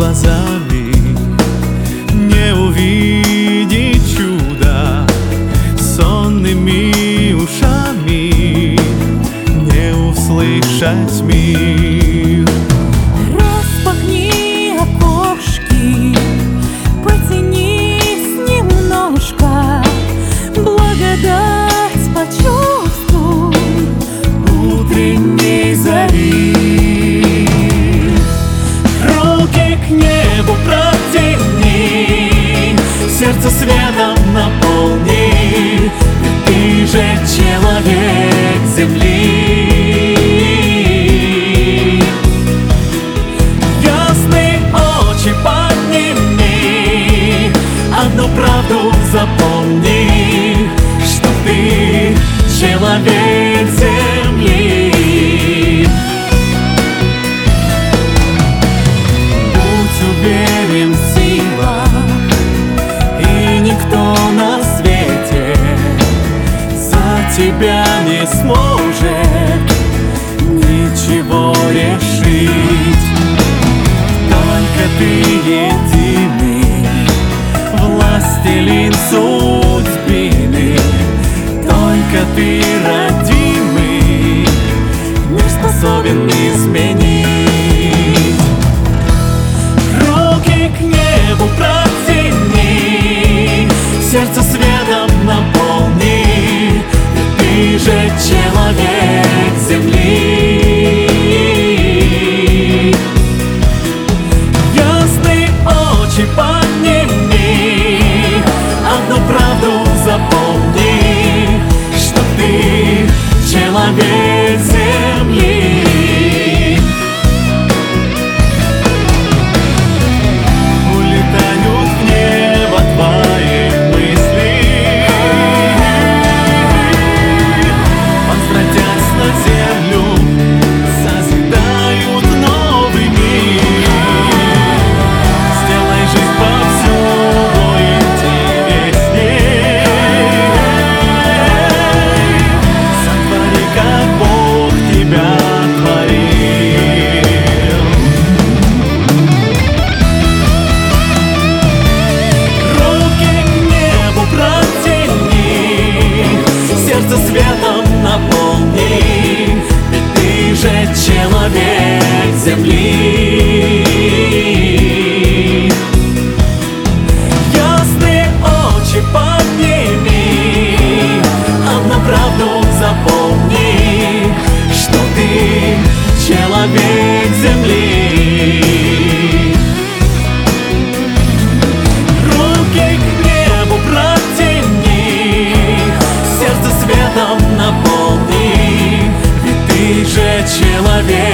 глазами не увидеть чудо, сонными ушами не услышать мир. Распахни окошки, потянись немножко, благодать почувствуй утренней зари. Руки к небу протяни, сердце светом наполни, ведь ты же человек земли. Ясные очи подними, одну правду запомни, что ты человек земли. Будь уверен в силах, и никто на свете за тебя не сможет ничего решить. Только ты единый властелин судьбины, только ты, родимый, мир способен изменить. Руки к небу протяни, сердце светом наполни, ведь ты же человек земли. Ясные очи подними, одну правду запомни, что ты человек земли. Улетают в небо твои мысли, возвратясь на землю, созидают новый мир. Сделай жизнь повсюду интересней, сотвори, как Бог тебя творил. Руки к небу протяни, сердце светом наполни, ведь ты же человек земли. Ясные очи подними, одну правду запомни, что ты человек земли. Руки к небу протяни, сердце светом наполни, ведь ты же человек